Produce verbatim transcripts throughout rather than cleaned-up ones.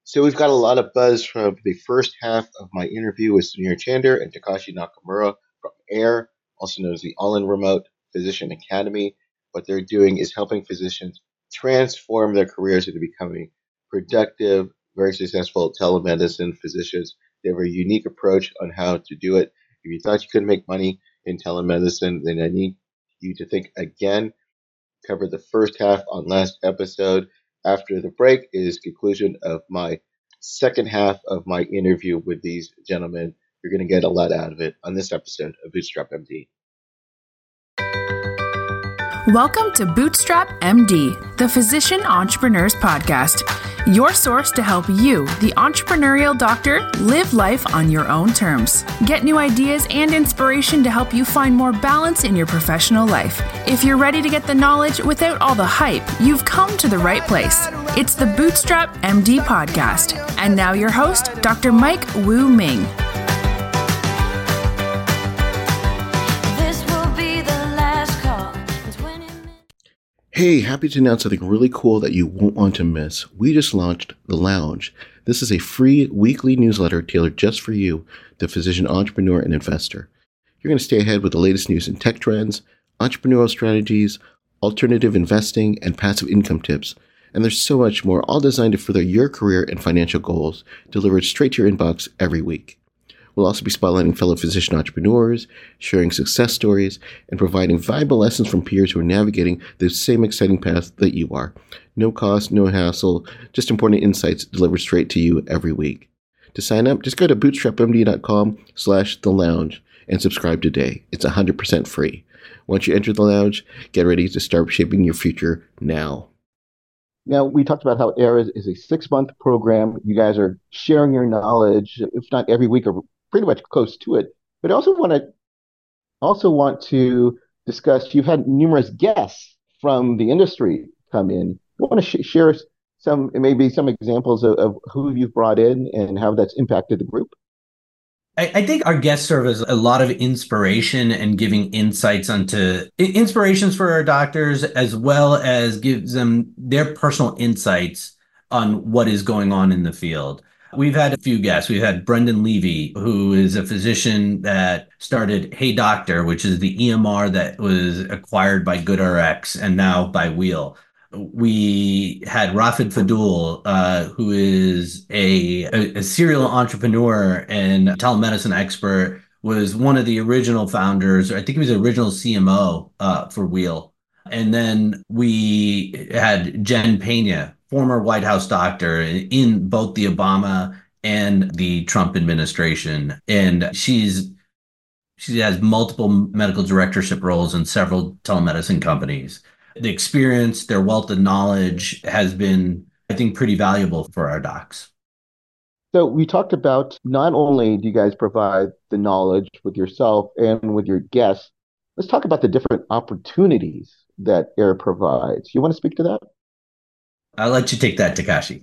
So we've got a lot of buzz from the first half of my interview with Sunir Chander and Takashi Nakamura from AIR, also known as the All-in Remote Physician Academy. What they're doing is helping physicians transform their careers into becoming productive, very successful telemedicine physicians. They have a unique approach on how to do it. If you thought you couldn't make money in telemedicine, then I need you to think again. Covered the first half on last episode. After the break is conclusion of my second half of my interview with these gentlemen. You're going to get a lot out of it on this episode of Bootstrap M D. Welcome to Bootstrap M D, the Physician Entrepreneurs Podcast, your source to help you, the entrepreneurial doctor, live life on your own terms. Get new ideas and inspiration to help you find more balance in your professional life. If you're ready to get the knowledge without all the hype, you've come to the right place. It's the Bootstrap M D Podcast. And now your host, Doctor Mike Wu Ming. Hey, happy to announce something really cool that you won't want to miss. We just launched The Lounge. This is a free weekly newsletter tailored just for you, the physician entrepreneur and investor. You're going to stay ahead with the latest news in tech trends, entrepreneurial strategies, alternative investing, and passive income tips. And there's so much more, all designed to further your career and financial goals, delivered straight to your inbox every week. We'll also be spotlighting fellow physician entrepreneurs, sharing success stories, and providing valuable lessons from peers who are navigating the same exciting path that you are. No cost, no hassle, just important insights delivered straight to you every week. To sign up, just go to bootstrapmd.com slash the lounge and subscribe today. It's one hundred percent free. Once you enter the lounge, get ready to start shaping your future now. Now, we talked about how AIR is, is a six-month program. You guys are sharing your knowledge, if not every week, or pretty much close to it. But I also want to also want to discuss, you've had numerous guests from the industry come in. You want to sh- share some, maybe some examples of, of who you've brought in and how that's impacted the group? I, I think our guests serve as a lot of inspiration and giving insights onto inspirations for our doctors, as well as gives them their personal insights on what is going on in the field. We've had a few guests. We've had Brendan Levy, who is a physician that started Hey Doctor, which is the E M R that was acquired by GoodRx and now by Wheel. We had Rafid Fadul, uh, who is a, a, a serial entrepreneur and telemedicine expert, was one of the original founders. I think he was the original C M O uh, for Wheel. And then we had Jen Pena, former White House doctor in both the Obama and the Trump administration. And she's she has multiple medical directorship roles in several telemedicine companies. The experience, their wealth of knowledge has been, I think, pretty valuable for our docs. So we talked about not only do you guys provide the knowledge with yourself and with your guests, let's talk about the different opportunities that AIR provides. You want to speak to that? I'll let you take that, Takashi.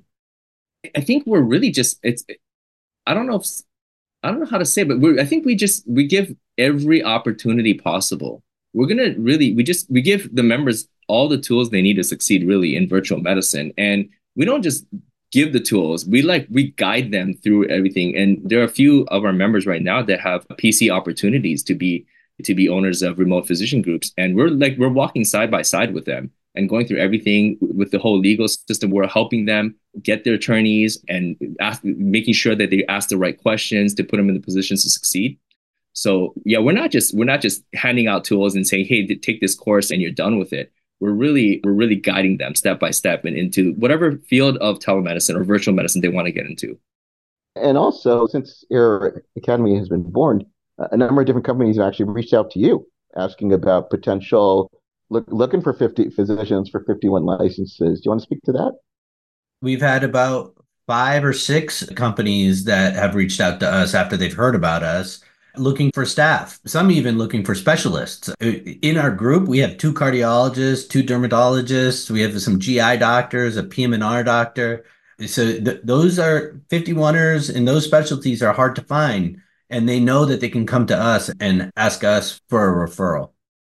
I think we're really just, it's, I don't know if, I don't know how to say, but we're, I think we just, we give every opportunity possible. We're going to really, we just, we give the members all the tools they need to succeed really in virtual medicine. And we don't just give the tools, we like, we guide them through everything. And there are a few of our members right now that have P C opportunities to be, to be owners of remote physician groups. And we're like, we're walking side by side with them and going through everything with the whole legal system. We're helping them get their attorneys and ask, making sure that they ask the right questions to put them in the positions to succeed. So yeah, we're not just we're not just handing out tools and saying, hey, take this course and you're done with it. We're really we're really guiding them step by step and into whatever field of telemedicine or virtual medicine they want to get into. And also, since AIR Academy has been born, a number of different companies have actually reached out to you asking about potential look, looking for fifty physicians for fifty-one licenses. Do you want to speak to that? We've had about five or six companies that have reached out to us after they've heard about us, looking for staff, some even looking for specialists. In our group, we have two cardiologists, two dermatologists, we have some G I doctors, a P M and R doctor. So th- those are fifty-one-ers, and those specialties are hard to find. And they know that they can come to us and ask us for a referral.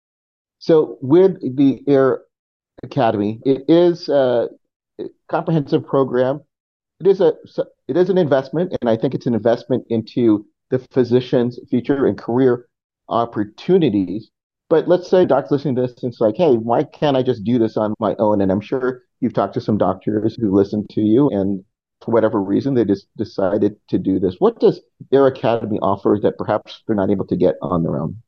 So with the AIR Academy, it is a comprehensive program. it is a it is an investment, and I think it's an investment into the physician's future and career opportunities. But let's say doctor's listening to this and it's like, hey, why can't I just do this on my own? And I'm sure you've talked to some doctors who listen to you, and for whatever reason, they just decided to do this. What does Air Academy offer that perhaps they're not able to get on their own?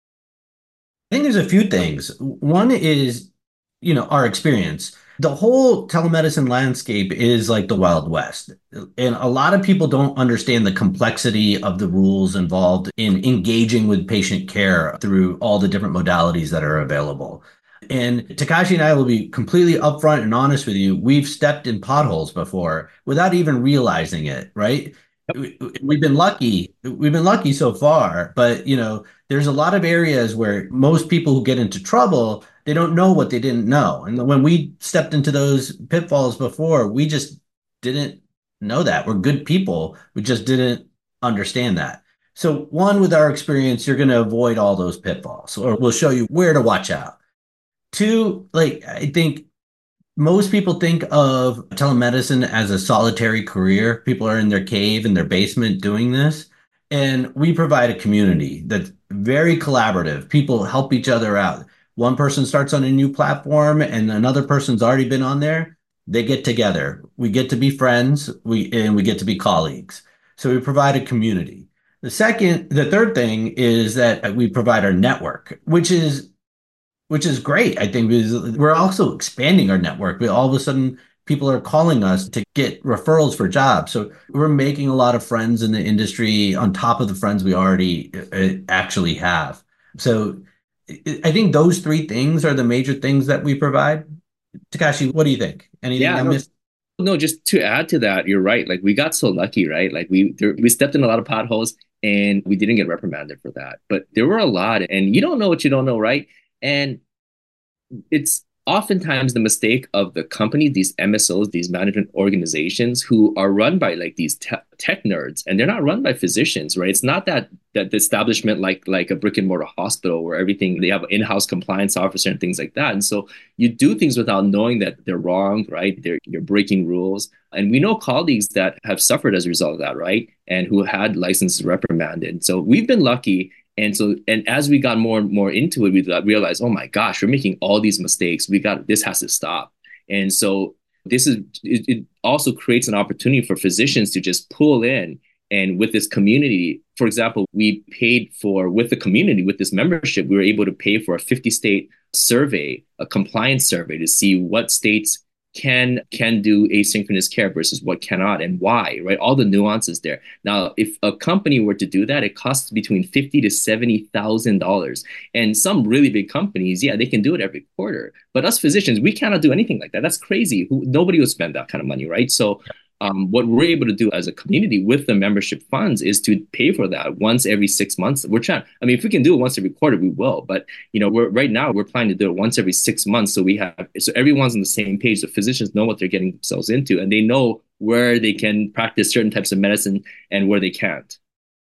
I think there's a few things. One is, you know, our experience. The whole telemedicine landscape is like the Wild West. And a lot of people don't understand the complexity of the rules involved in engaging with patient care through all the different modalities that are available. And Takashi and I will be completely upfront and honest with you. We've stepped in potholes before without even realizing it, right? we- We've been lucky. We've been lucky so far, but you know, there's a lot of areas where most people who get into trouble, they don't know what they didn't know. And when we stepped into those pitfalls before, we just didn't know that. We're good people. We just didn't understand that. So one, with our experience, you're going to avoid all those pitfalls, or we'll show you where to watch out. Two, like I think most people think of telemedicine as a solitary career. People are in their cave, in their basement doing this. And we provide a community that's very collaborative. People help each other out. One person starts on a new platform and another person's already been on there. They get together. We get to be friends, we and we get to be colleagues. So we provide a community. The second, the third thing is that we provide our network, which is which is great. I think because we're also expanding our network. We all of a sudden people are calling us to get referrals for jobs. So we're making a lot of friends in the industry on top of the friends we already uh, actually have. So I I think those three things are the major things that we provide. Takashi, what do you think? Anything Yeah, I no, missed? no, just to add to that, you're right. Like we got so lucky, right? Like we there, we stepped in a lot of potholes and we didn't get reprimanded for that. But there were a lot, and you don't know what you don't know, right? And it's oftentimes the mistake of the company, these M S Os, these management organizations who are run by like these te- tech nerds, and they're not run by physicians, right? It's not that that the establishment like like a brick and mortar hospital where everything they have an in-house compliance officer and things like that. And so you do things without knowing that they're wrong, right? They're you're breaking rules. And we know colleagues that have suffered as a result of that, right? And who had licenses reprimanded. So we've been lucky. And so, and as we got more and more into it, we realized, oh my gosh, we're making all these mistakes. We got, this has to stop. And so this is, it, it also creates an opportunity for physicians to just pull in. And with this community, for example, we paid for, with the community, with this membership, we were able to pay for a fifty state survey, a compliance survey to see what states can can do asynchronous care versus what cannot and why, right? All the nuances there. Now, if a company were to do that, it costs between fifty to seventy thousand dollars. And some really big companies, yeah, they can do it every quarter. But us physicians, we cannot do anything like that. That's crazy. Who, nobody would spend that kind of money, right? So um, what we're able to do as a community with the membership funds is to pay for that once every six months. We're trying, I mean, if we can do it once every quarter, we will. But, you know, we're right now we're planning to do it once every six months. So we have, so everyone's on the same page. The physicians know what they're getting themselves into and they know where they can practice certain types of medicine and where they can't.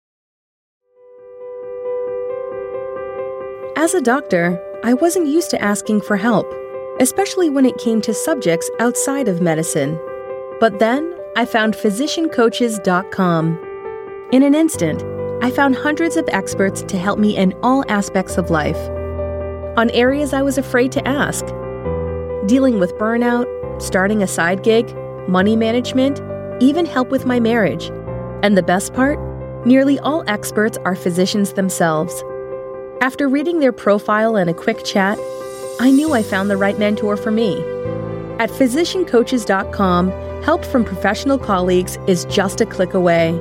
As a doctor, I wasn't used to asking for help, especially when it came to subjects outside of medicine. But then I found physician coaches dot com. In an instant, I found hundreds of experts to help me in all aspects of life. On areas I was afraid to ask. Dealing with burnout, starting a side gig, money management, even help with my marriage. And the best part? Nearly all experts are physicians themselves. After reading their profile and a quick chat, I knew I found the right mentor for me. At physician coaches dot com, help from professional colleagues is just a click away.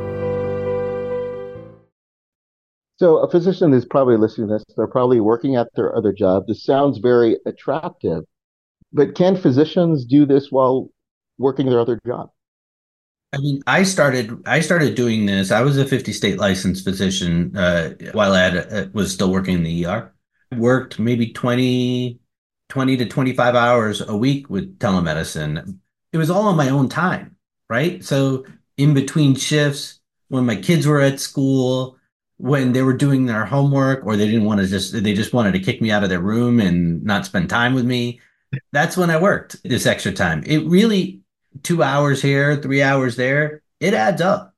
So a physician is probably listening to this. They're probably working at their other job. This sounds very attractive, but can physicians do this while working their other job? I mean, I started I started doing this. I was a fifty state licensed physician uh, while I had, uh, was still working in the E R. I worked maybe twenty, twenty to twenty-five hours a week with telemedicine. It was all on my own time, right? So in between shifts, when my kids were at school, when they were doing their homework, or they didn't want to just, they just wanted to kick me out of their room and not spend time with me. That's when I worked this extra time. It really, two hours here, three hours there, it adds up.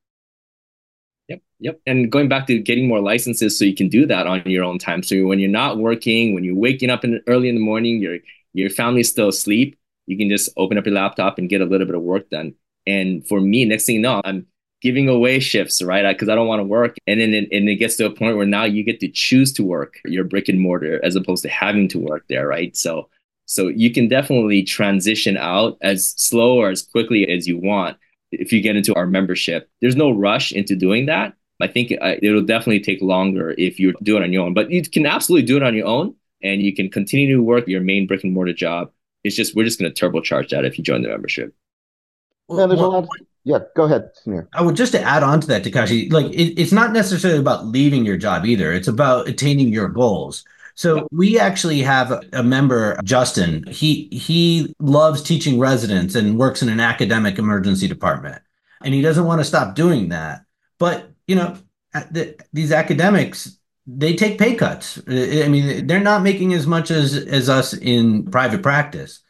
Yep, yep. And going back to getting more licenses so you can do that on your own time. So when you're not working, when you're waking up in early in the morning, your your family's still asleep, you can just open up your laptop and get a little bit of work done. And for me, next thing you know, I'm giving away shifts, right? Because I don't want to work. And then it, and it gets to a point where now you get to choose to work your brick and mortar as opposed to having to work there, right? So so you can definitely transition out as slow or as quickly as you want if you get into our membership. There's no rush into doing that. I think it'll definitely take longer if you do it on your own, but you can absolutely do it on your own and you can continue to work your main brick and mortar job. It's just, we're just going to turbocharge that if you join the membership. Yeah, there's a lot. Of, yeah, go ahead, Samir. I would just to add on to that, Takashi, like it, it's not necessarily about leaving your job either. It's about attaining your goals. So we actually have a, a member, Justin. He he loves teaching residents and works in an academic emergency department, and he doesn't want to stop doing that. But you know, the, these academics, they take pay cuts. I mean, they're not making as much as as us in private practice.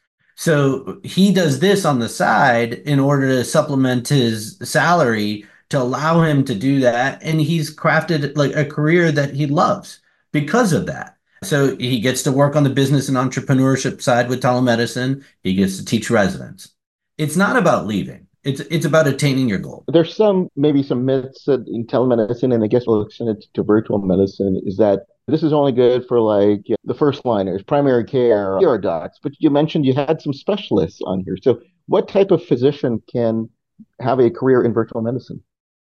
So he does this on the side in order to supplement his salary to allow him to do that, and he's crafted like a career that he loves because of that. So he gets to work on the business and entrepreneurship side with telemedicine. He gets to teach residents. It's not about leaving. It's it's about attaining your goal. There's some, maybe some myths in telemedicine, and I guess we'll extend it to virtual medicine, is that this is only good for like the first liners, primary care, E R docs. But you mentioned you had some specialists on here. So what type of physician can have a career in virtual medicine?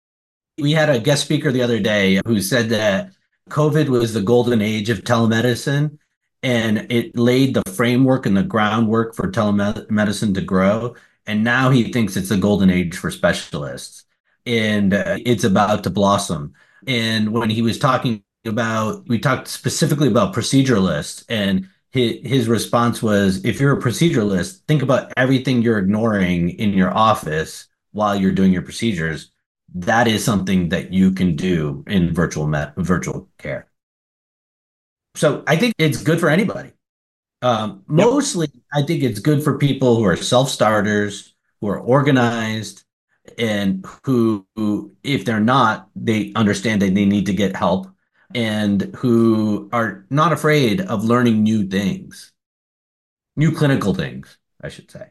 We had a guest speaker the other day who said that COVID was the golden age of telemedicine, and it laid the framework and the groundwork for telemedicine to grow. And now he thinks it's the golden age for specialists, and uh, it's about to blossom. And when he was talking about, we talked specifically about proceduralists, and his, his response was, if you're a proceduralist, think about everything you're ignoring in your office while you're doing your procedures. That is something that you can do in virtual met, virtual care. So I think it's good for anybody. Um, mostly, yep. I think it's good for people who are self-starters, who are organized, and who, who, if they're not, they understand that they need to get help, and who are not afraid of learning new things, new clinical things, I should say.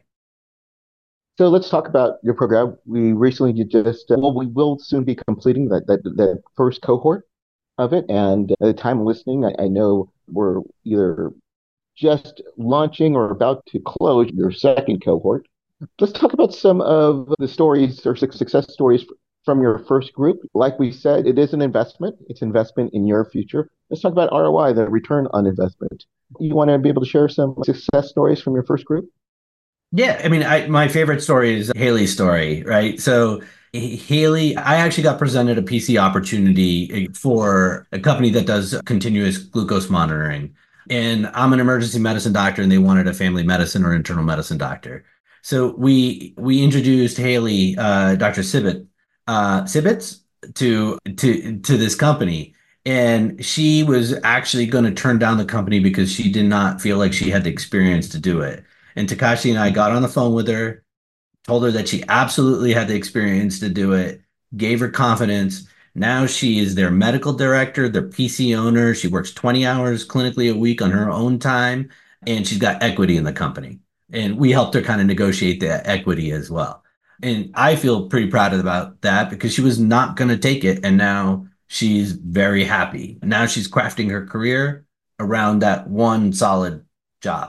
So let's talk about your program. We recently just, uh, well, we will soon be completing that, that, that first cohort of it. And at the time of listening, I, I know we're either just launching or about to close your second cohort. Let's talk about some of the stories or success stories from your first group. Like we said, it is an investment. It's investment in your future. Let's talk about R O I, the return on investment. You want to be able to share some success stories from your first group? Yeah, I mean, I, my favorite story is Haley's story, right? So Haley, I actually got presented a P C opportunity for a company that does continuous glucose monitoring. And I'm an emergency medicine doctor, and they wanted a family medicine or internal medicine doctor. So we we introduced Haley, uh, Doctor Sibbett, uh, Sibbets, to to to this company. And she was actually going to turn down the company because she did not feel like she had the experience to do it. And Takashi and I got on the phone with her, told her that she absolutely had the experience to do it, gave her confidence. Now she is their medical director, their P C owner. She works twenty hours clinically a week on her own time, and she's got equity in the company. And we helped her kind of negotiate that equity as well. And I feel pretty proud about that because she was not going to take it. And now she's very happy. Now she's crafting her career around that one solid job.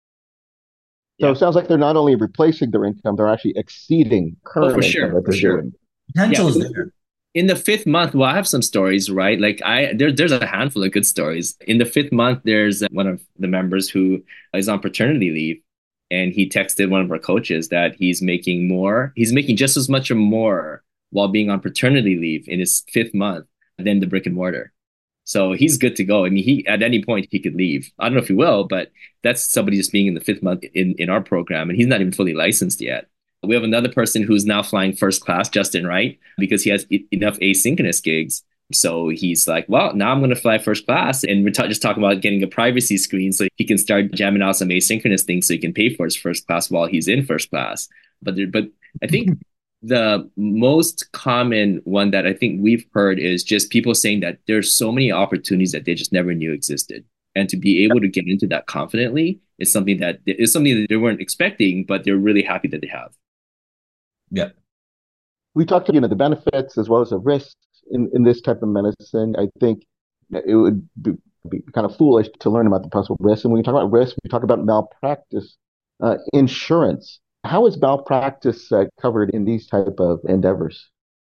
So it sounds like they're not only replacing their income, they're actually exceeding current oh, for sure, income that they're for sure. doing. Potential yeah. is there. In the fifth month, well, I have some stories, right? Like I, there, there's a handful of good stories. In the fifth month, there's one of the members who is on paternity leave, and he texted one of our coaches that he's making more. He's making just as much or more while being on paternity leave in his fifth month than the brick and mortar. So he's good to go. I mean, he at any point he could leave. I don't know if he will, but that's somebody just being in the fifth month in, in our program, and he's not even fully licensed yet. We have another person who's now flying first class, Justin Wright, because he has e- enough asynchronous gigs So he's like, well, now I'm going to fly first class. And we're t- just talking about getting a privacy screen so he can start jamming out some asynchronous things so he can pay for his first class while he's in first class. But there, but I think the most common one that I think we've heard is just people saying that there's so many opportunities that they just never knew existed. And to be able to get into that confidently is something that is something that they weren't expecting, but they're really happy that they have. Yeah. We talked, you know, the benefits as well as the risks in, in this type of medicine. I think it would be, be kind of foolish to learn about the possible risks. And when we talk about risk, we talk about malpractice uh, insurance. How is malpractice uh, covered in these type of endeavors?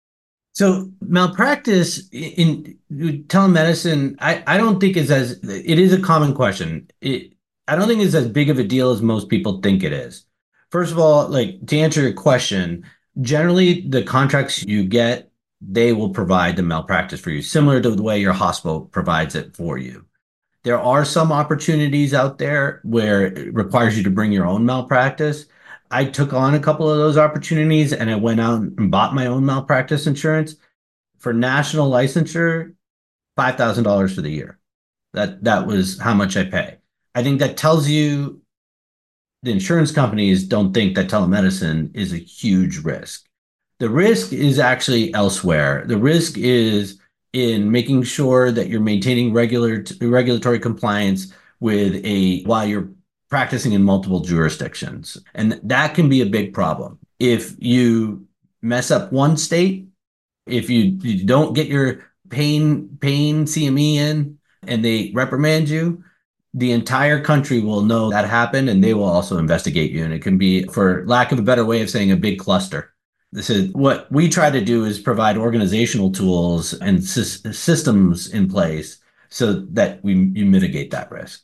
So malpractice in, in telemedicine, I, I don't think is as, it is a common question. It, I don't think it's as big of a deal as most people think it is. First of all, like to answer your question, generally the contracts you get, they will provide the malpractice for you, similar to the way your hospital provides it for you. There are some opportunities out there where it requires you to bring your own malpractice. I took on a couple of those opportunities and I went out and bought my own malpractice insurance. For national licensure, five thousand dollars for the year. That that was how much I pay. I think that tells you the insurance companies don't think that telemedicine is a huge risk. The risk is actually elsewhere. The risk is in making sure that you're maintaining regular regulatory compliance with a while you're practicing in multiple jurisdictions. And that can be a big problem. If you mess up one state, if you, you don't get your pain pain C M E in and they reprimand you, the entire country will know that happened and they will also investigate you. And it can be, for lack of a better way of saying, a big cluster. This is what we try to do, is provide organizational tools and sy- systems in place so that we you mitigate that risk.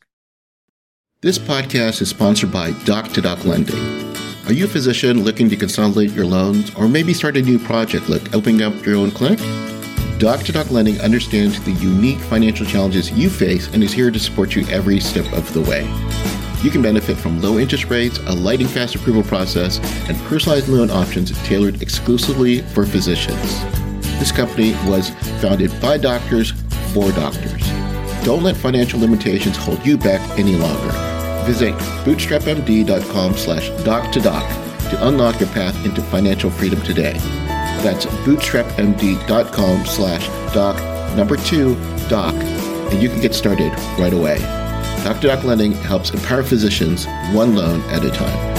This podcast is sponsored by Doc to Doc Lending. Are you a physician looking to consolidate your loans or maybe start a new project like opening up your own clinic? Doc to Doc Lending understands the unique financial challenges you face and is here to support you every step of the way. You can benefit from low interest rates, a lightning fast approval process, and personalized loan options tailored exclusively for physicians. This company was founded by doctors for doctors. Don't let financial limitations hold you back any longer. Visit bootstrapmd.com slash doc to doc to unlock your path into financial freedom today. That's bootstrapmd.com slash doc number two doc, and you can get started right away. Doc to Doc Lending helps empower physicians one loan at a time.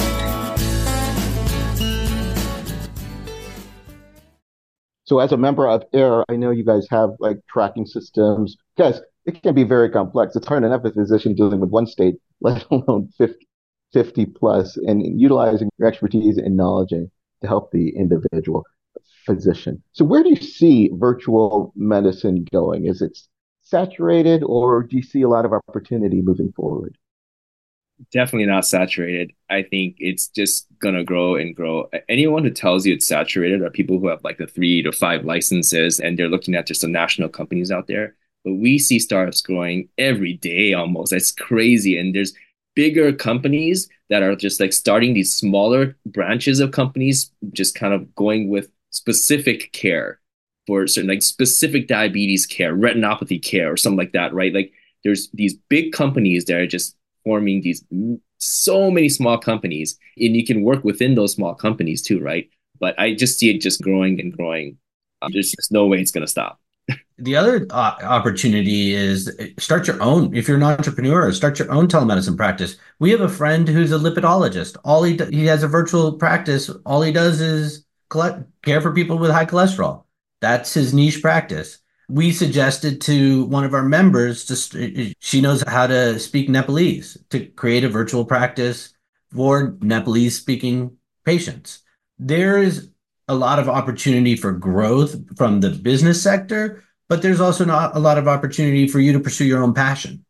So as a member of AIR, I know you guys have like tracking systems. Guys, it can be very complex. It's hard enough as a physician dealing with one state, let alone fifty, fifty plus, and utilizing your expertise and knowledge to help the individual physician. So where do you see virtual medicine going? Is it saturated, or do you see a lot of opportunity moving forward? Definitely not saturated. I think it's just going to grow and grow. Anyone who tells you it's saturated are people who have like the three to five licenses and they're looking at just the national companies out there. But we see startups growing every day almost. That's crazy. And there's bigger companies that are just like starting these smaller branches of companies, just kind of going with specific care for certain, like specific diabetes care, retinopathy care, or something like that, right? Like there's these big companies that are just forming these so many small companies, and you can work within those small companies too, right? But I just see it just growing and growing. Um, there's just no way it's going to stop. The other uh, opportunity is start your own. If you're an entrepreneur, start your own telemedicine practice. We have a friend who's a lipidologist. All he do, he has a virtual practice. All he does is collect, care for people with high cholesterol. That's his niche practice. We suggested to one of our members, just she knows how to speak Nepalese, to create a virtual practice for Nepalese speaking patients. There is a lot of opportunity for growth from the business sector, but there's also not a lot of opportunity for you to pursue your own passion.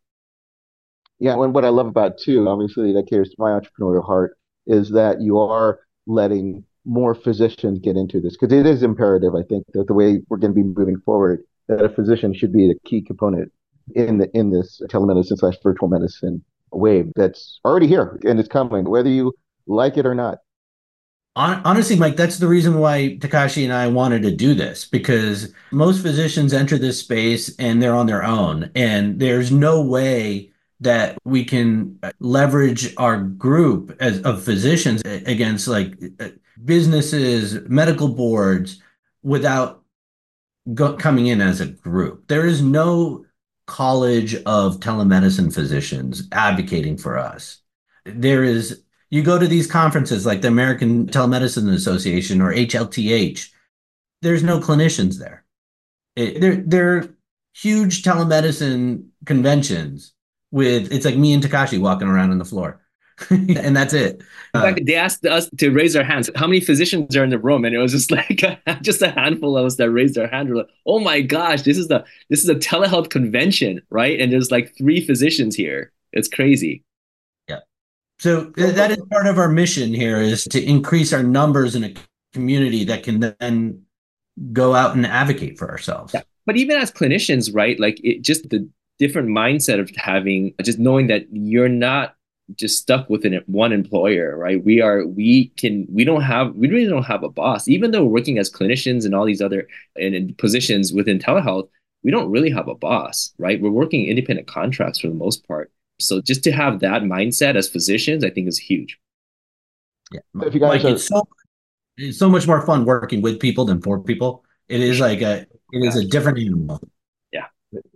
Yeah, and what I love about too, obviously that caters to my entrepreneurial heart, is that you are letting more physicians get into this, because it is imperative, I think, that the way we're going to be moving forward, that a physician should be the key component in the in this telemedicine slash virtual medicine wave that's already here and it's coming, whether you like it or not. Hon- Honestly, Mike, that's the reason why Takashi and I wanted to do this, because most physicians enter this space and they're on their own, and there's no way that we can leverage our group as of physicians against like businesses, medical boards without go, coming in as a group. There is no college of telemedicine physicians advocating for us. There is, you go to these conferences like the American Telemedicine Association or H L T H, there's no clinicians there. It, they're, they're huge telemedicine conventions with, it's like me and Takashi walking around on the floor. And that's it. In fact, they asked us to raise our hands. How many physicians are in the room? And it was just like just a handful of us that raised our hand. We're like, oh my gosh, this is the this is a telehealth convention, right? And there's like three physicians here. It's crazy. Yeah. So that is part of our mission here, is to increase our numbers in a community that can then go out and advocate for ourselves. Yeah. But even as clinicians, right? Like it just the different mindset of having, just knowing that you're not just stuck with an, one employer, right? We are, we can, we don't have, we really don't have a boss. Even though we're working as clinicians and all these other and in positions within telehealth, we don't really have a boss, right? We're working independent contracts for the most part. So just to have that mindset as physicians, I think is huge. Yeah, if you guys Mike, are... it's so it's so much more fun working with people than for people. It is like a, it is a different animal. Yeah.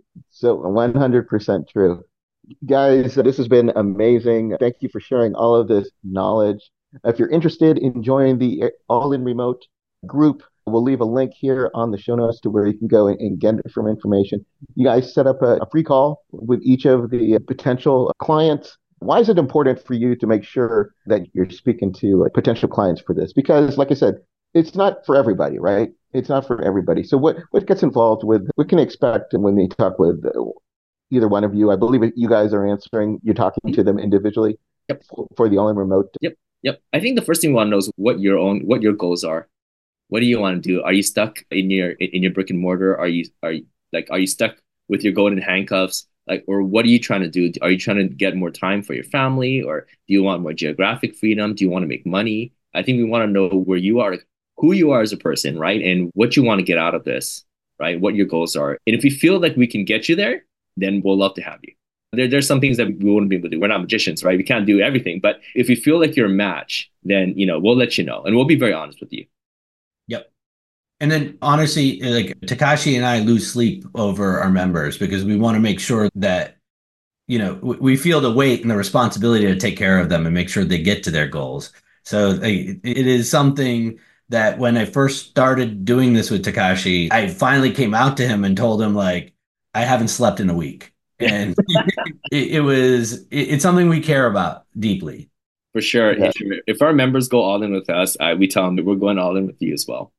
So one hundred percent true. Guys, this has been amazing. Thank you for sharing all of this knowledge. If you're interested in joining the All In Remote group, we'll leave a link here on the show notes to where you can go and, and get some information. You guys set up a, a free call with each of the potential clients. Why is it important for you to make sure that you're speaking to like, potential clients for this? Because like I said, it's not for everybody, right? It's not for everybody. So what, what gets involved with, what can you expect when they talk with either one of you? I believe you guys are answering, you're talking to them individually. Yep. for, for the All In Remote. Yep. Yep. I think the first thing we want to know is what your own, what your goals are. What do you want to do? Are you stuck in your, in your brick and mortar? Are you, are you like, are you stuck with your golden handcuffs? Like, or what are you trying to do? Are you trying to get more time for your family, or do you want more geographic freedom? Do you want to make money? I think we want to know where you are, who you are as a person, right? And what you want to get out of this, right? What your goals are. And if we feel like we can get you there, then we'll love to have you. There, there's some things that we wouldn't be able to do. We're not magicians, right? We can't do everything. But if we feel like you're a match, then, you know, we'll let you know. And we'll be very honest with you. Yep. And then honestly, like Takashi and I lose sleep over our members because we want to make sure that, you know, we feel the weight and the responsibility to take care of them and make sure they get to their goals. So it is something that when I first started doing this with Takashi, I finally came out to him and told him, like, I haven't slept in a week. And it, it was, it, it's something we care about deeply. For sure. Yeah. If, if our members go all in with us, uh, we tell them that we're going all in with you as well.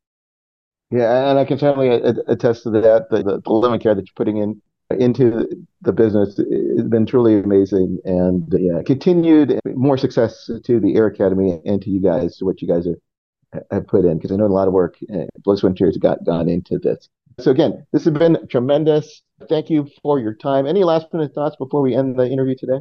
Yeah, and I can certainly attest to that. The, the, the living care that you're putting in into the business has been truly amazing, and yeah, continued more success to the Air Academy and to you guys, to what you guys are, have put in, because I know a lot of work, uh, blood, sweat, and tears got gone into this. So again, this has been tremendous. Thank you for your time. Any last minute thoughts before we end the interview today?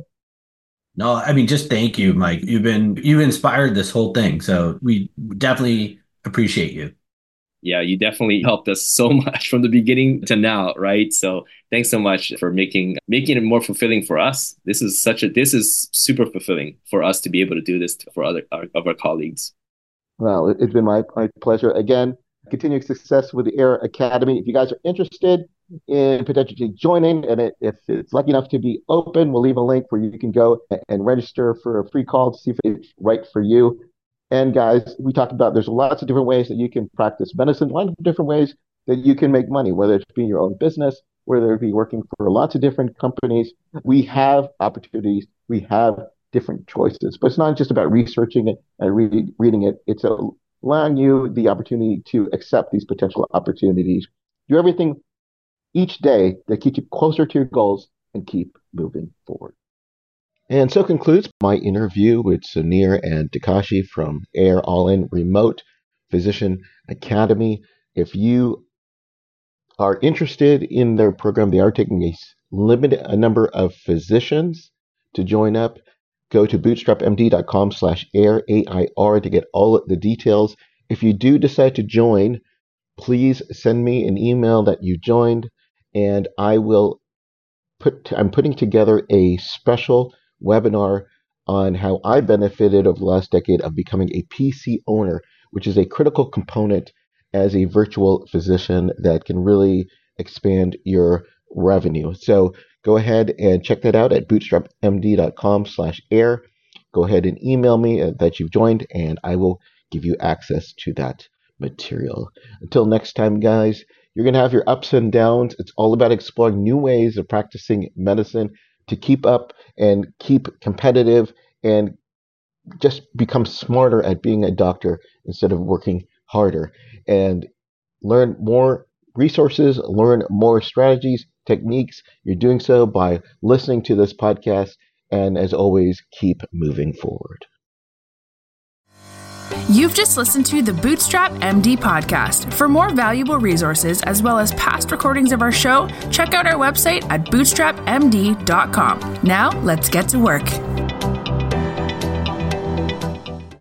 No, I mean, just thank you, Mike. You've been, you've inspired this whole thing. So we definitely appreciate you. Yeah, you definitely helped us so much from the beginning to now, right? So thanks so much for making making it more fulfilling for us. This is such a this is super fulfilling for us to be able to do this for other our, of our colleagues. Well, it's been my, my pleasure. Again, continued success with the Air Academy. If you guys are interested in potentially joining, and it, if it's lucky enough to be open, we'll leave a link where you can go and register for a free call to see if it's right for you. And guys, we talked about there's lots of different ways that you can practice medicine, lots of different ways that you can make money, whether it's being your own business, whether it be working for lots of different companies. We have opportunities. We have different choices. But it's not just about researching it and re- reading it. It's allowing you the opportunity to accept these potential opportunities. Do everything each day that keeps you closer to your goals and keep moving forward. And so concludes my interview with Sunir and Takashi from Air All In Remote Physician Academy. If you are interested in their program, they are taking a limited a number of physicians to join up. go to bootstrapmd.com slash air, A I R, to get all the details. If you do decide to join, please send me an email that you joined, and I will put, I'm putting together a special webinar on how I benefited over the last decade of becoming a P C owner, which is a critical component as a virtual physician that can really expand your revenue. So go ahead and check that out at bootstrapmd.com slash air. Go ahead and email me that you've joined, and I will give you access to that material. Until next time, guys, you're going to have your ups and downs. It's all about exploring new ways of practicing medicine to keep up and keep competitive and just become smarter at being a doctor instead of working harder, and learn more resources, learn more strategies, techniques. You're doing so by listening to this podcast, and as always, keep moving forward. You've just listened to the Bootstrap M D podcast. For more valuable resources, as well as past recordings of our show, check out our website at bootstrap m d dot com. Now, let's get to work.